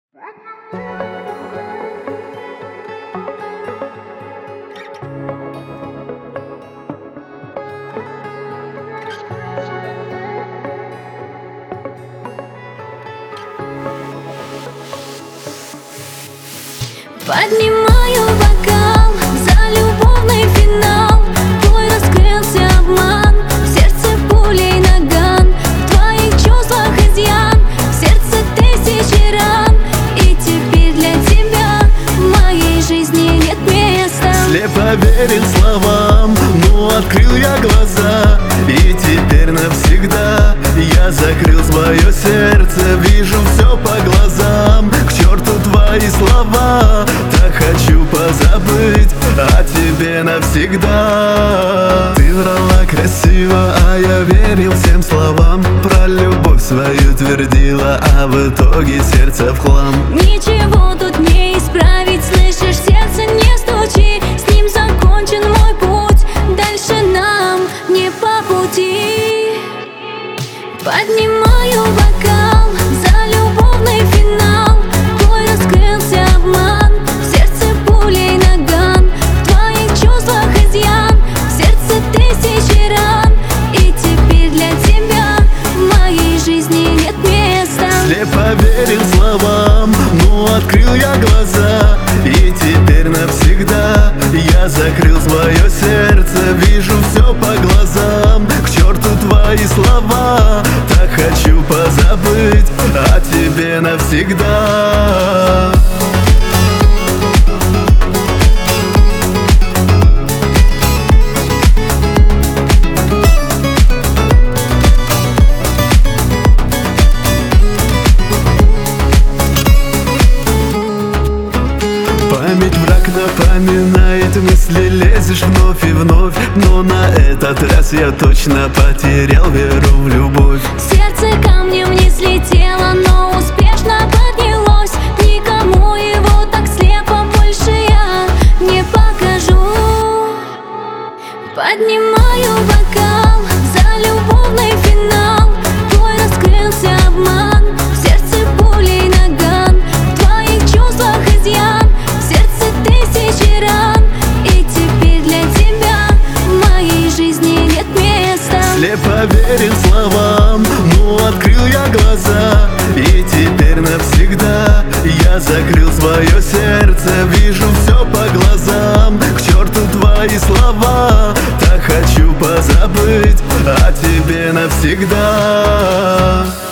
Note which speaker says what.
Speaker 1: Поднимаю бокал за любовный финал. Твой раскрылся обман, в сердце пулей наган. В твоих чувствах изъян, в сердце тысячи ран. И теперь для тебя в моей жизни нет места.
Speaker 2: Слепо верил словам, но открыл я глаза. И теперь навсегда я закрыл свое сердце. Вижу все по глазам, к черту твои слова. Так хочу позабыть о тебе навсегда. Ты врала красиво, а я верил всем словам. Про любовь свою твердила, а в итоге сердце в хлам.
Speaker 1: Ничего тут не исправить, слышишь, сердце не стучи. С ним закончен мой путь, дальше нам не по пути. Поднимаю бокал за любовный финал. Твой раскрылся обман, в сердце пулей наган. В твоих чувствах изъян, в сердце тысячи ран. И теперь для тебя в моей жизни нет места.
Speaker 2: Слепо верил словам, но открыл я глаза. И теперь навсегда я закрыл свое сердце. Вижу все по глазам, к черту твои слова. Так хочу позабыть о тебе навсегда. Память враг напоминает, мысли лезешь вновь и вновь. Но на этот раз я точно потерял веру в любовь.
Speaker 1: Сердце камнем не слетело, но успешно поднялось. Никому его так слепо больше я не покажу. Поднимаю бокал за любовный финал. Твой раскрылся обман, в сердце пулей наган. В твоих чувствах изъян, в сердце тысячи ран. И теперь для тебя в моей жизни нет места.
Speaker 2: Слепо верил словам, но открыл я глаза. И теперь навсегда я закрыл свое сердце. Вижу все по глазам, к черту твои слова. Так хочу позабыть о тебе навсегда.